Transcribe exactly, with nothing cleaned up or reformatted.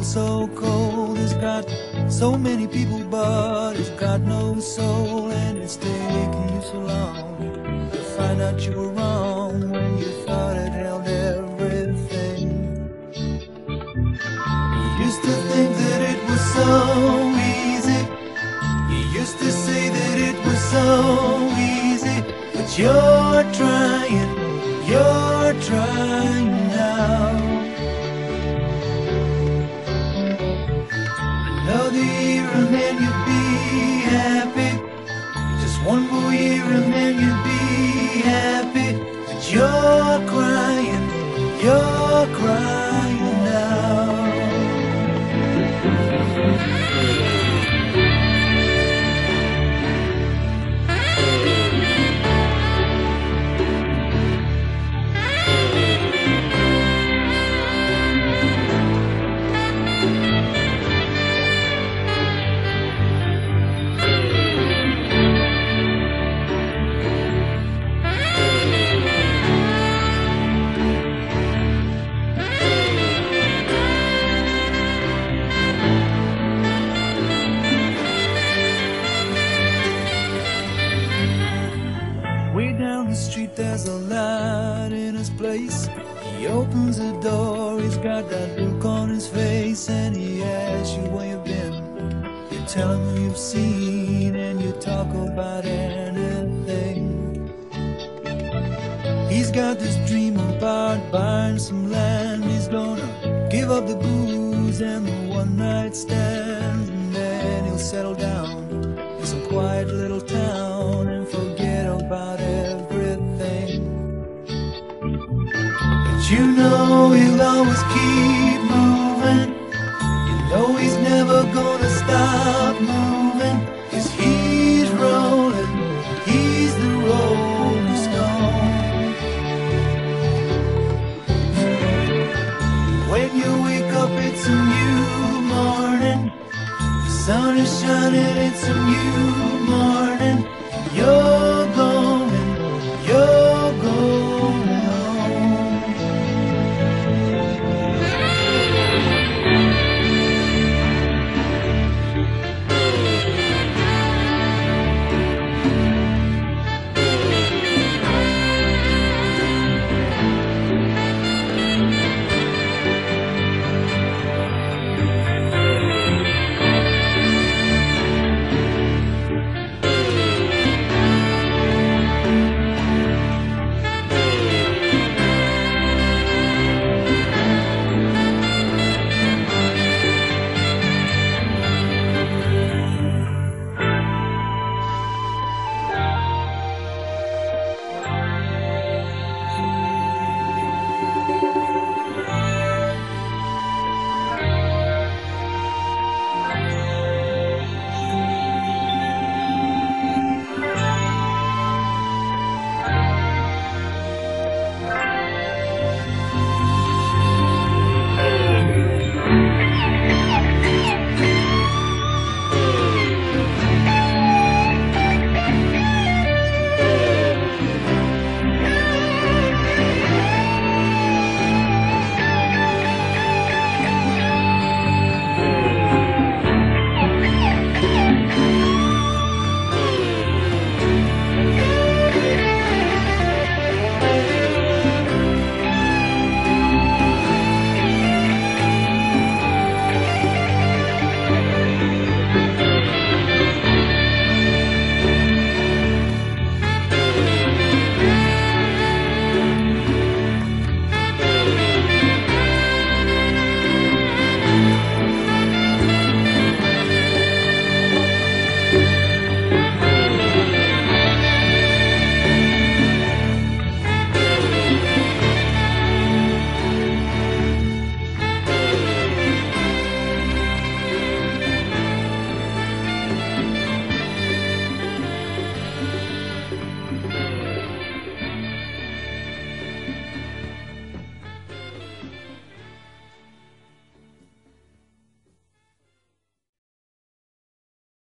so cold. It's got so many people, but it's got no soul. And it's taking you so long to find out you were wrong when you thought it held everything. You used to think that it was so easy. You used to say that it was so easy. But you're trying, you're trying now. Another year and then you'd be happy. Just one more year and then you'd be happy. But you're crying, you're crying now. Way down the street there's a light in his place. He opens the door, he's got that look on his face. And he asks you where you've been. You tell him who you've seen, and you talk about anything. He's got this dream about buying some land. He's gonna give up the booze and the one night stands, and then he'll settle down in some quiet little town and forget about everything. But you know he'll always keep moving. You know he's never gonna stop moving. 'Cause he's rolling, he's the rolling stone. When you wake up it's a new morning. The sun is shining, it's a new morning. You're gone.